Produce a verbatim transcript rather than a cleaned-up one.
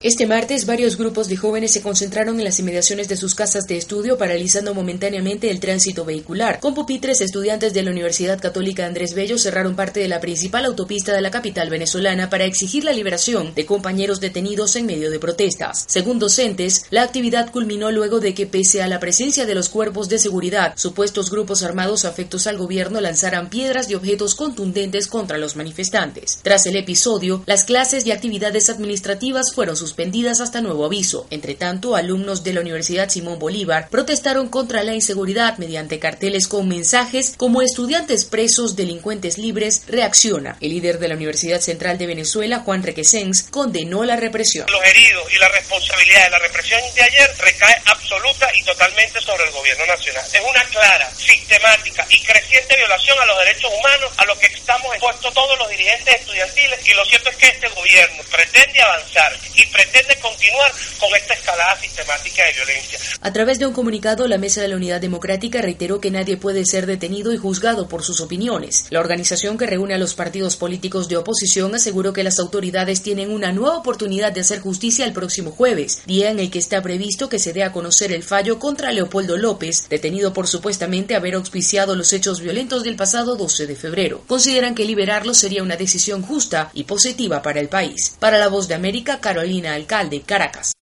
Este martes, varios grupos de jóvenes se concentraron en las inmediaciones de sus casas de estudio, paralizando momentáneamente el tránsito vehicular. Con pupitres, estudiantes de la Universidad Católica Andrés Bello cerraron parte de la principal autopista de la capital venezolana para exigir la liberación de compañeros detenidos en medio de protestas. Según docentes, la actividad culminó luego de que, pese a la presencia de los cuerpos de seguridad, supuestos grupos armados afectos al gobierno lanzaran piedras y objetos contundentes contra los manifestantes. Tras el episodio, las clases y actividades administrativas fueron suspendidas. suspendidas hasta nuevo aviso. Entre tanto, alumnos de la Universidad Simón Bolívar protestaron contra la inseguridad mediante carteles con mensajes como "Estudiantes presos, delincuentes libres, reacciona". El líder de la Universidad Central de Venezuela, Juan Requesens, condenó la represión. Los heridos y la responsabilidad de la represión de ayer recae absoluta y totalmente sobre el gobierno nacional. Es una clara, sistemática y creciente violación a los derechos humanos a los que estamos expuestos todos los dirigentes estudiantiles, y lo cierto es que este gobierno pretende avanzar y pretende continuar con esta escalada sistemática de violencia. A través de un comunicado, la Mesa de la Unidad Democrática reiteró que nadie puede ser detenido y juzgado por sus opiniones. La organización, que reúne a los partidos políticos de oposición, aseguró que las autoridades tienen una nueva oportunidad de hacer justicia el próximo jueves, día en el que está previsto que se dé a conocer el fallo contra Leopoldo López, detenido por supuestamente haber auspiciado los hechos violentos del pasado doce de febrero. Consideran que liberarlo sería una decisión justa y positiva para el país. Para La Voz de América, Carolina Alcalde, Caracas.